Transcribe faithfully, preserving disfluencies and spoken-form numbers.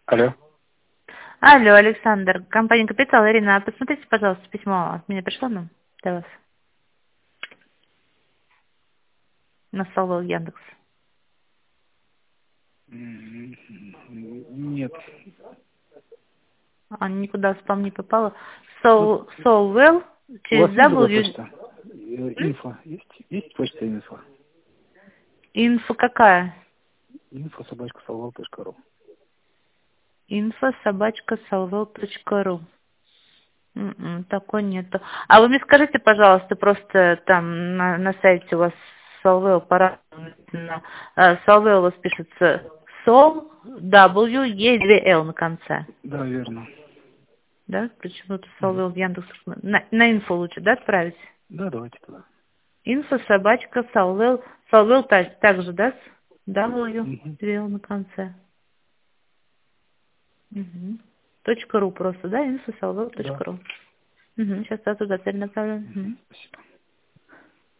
Алло. Алло, Александр, компания Капитал, Ирина, посмотрите, пожалуйста, письмо от меня пришло нам для вас на стол Яндекс. М, Нет. А никуда в спам не попало. So, so well, У вас через есть другая W, почта? Э, Инфо. Есть? Есть почта инфо? инфо какая? Инфо собачка солвал точка ру. Инфо собачка солвел точка ру. М-м, такой нету. А вы мне скажите, пожалуйста, просто там на, на сайте у вас Solvel пора на Solvel у вас пишется Sol W E две L на конце. Да, верно. Да? Почему-то Мгм. Solvel в Яндекс на, на инфо лучше, да, отправить? Да, давайте туда. Инфо собачка Solvel. Solvel так, также, да? с W Мгм. две L на конце. Угу. Точка ру просто, да? Инфо solvel Да. точка ру. Угу. Сейчас я туда цель направлю. Мгм. Угу. Спасибо.